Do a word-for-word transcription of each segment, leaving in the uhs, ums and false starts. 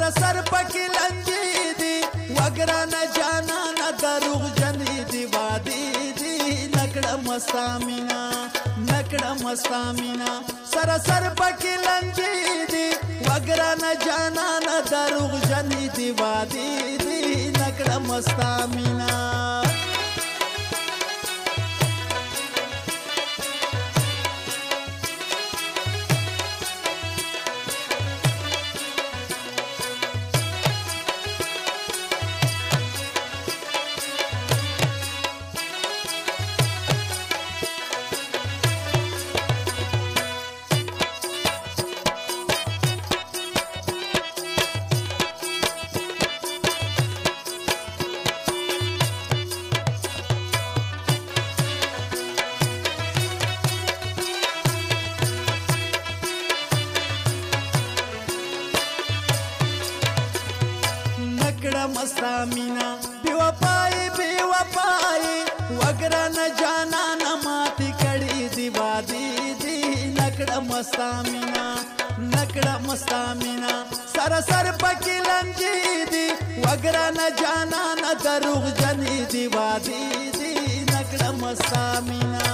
سر سر پکی لنجی دی وگران جانانا دروغ جنی دی وادی دی نکڑا مستامینا نکڑا مستامینا سر سر پکی لنجی دی وگران جانانا دروغ جنی دی وادی دی نکڑا مستامینا مستامینا بی وفائی بی وفائی وگران جانانا ماتی کڑی دی وادی دی نکڑا مستامینا نکڑا مستامینا سر سر پکی لنجی دی وگران جانانا دروغ جنی دی وادی دی نکڑا مستامینا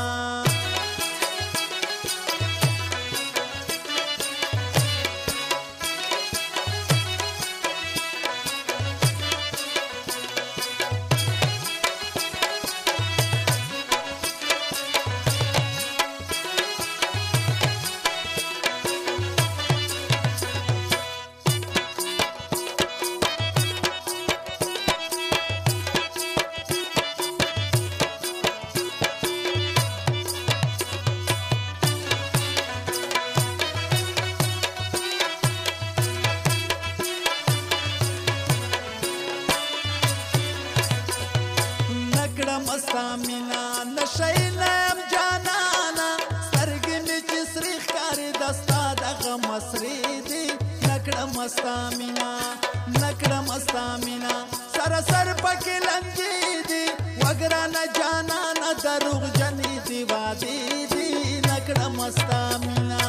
مستامینا نشینم جانانا سترګې مې چې سرې ښکاري د ستا دغه مصري دي نکړه مستامینا نکړه مستامینا سر سر پکې لنجې دي وګرانه جانانا دروغ جنې دي وادي دي نکړه مستامینا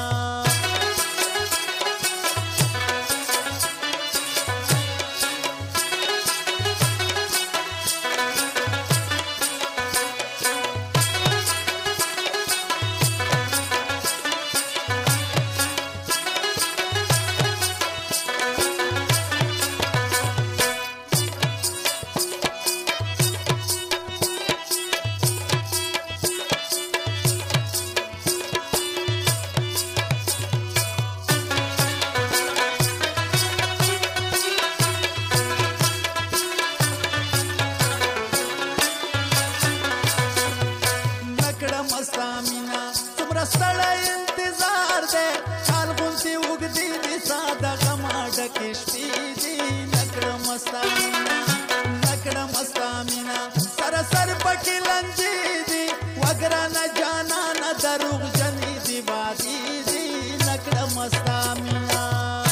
مستامینا څومره ستړی انتظار دی کال غوندې اوږدې دي ساده غمه ډکې شپې دي نکړه مستامینا نکړه مستامینا سر سر پکې لنجې دي وګرانه جانانه دروغ جنې دي وادي دي نکړه مستامینا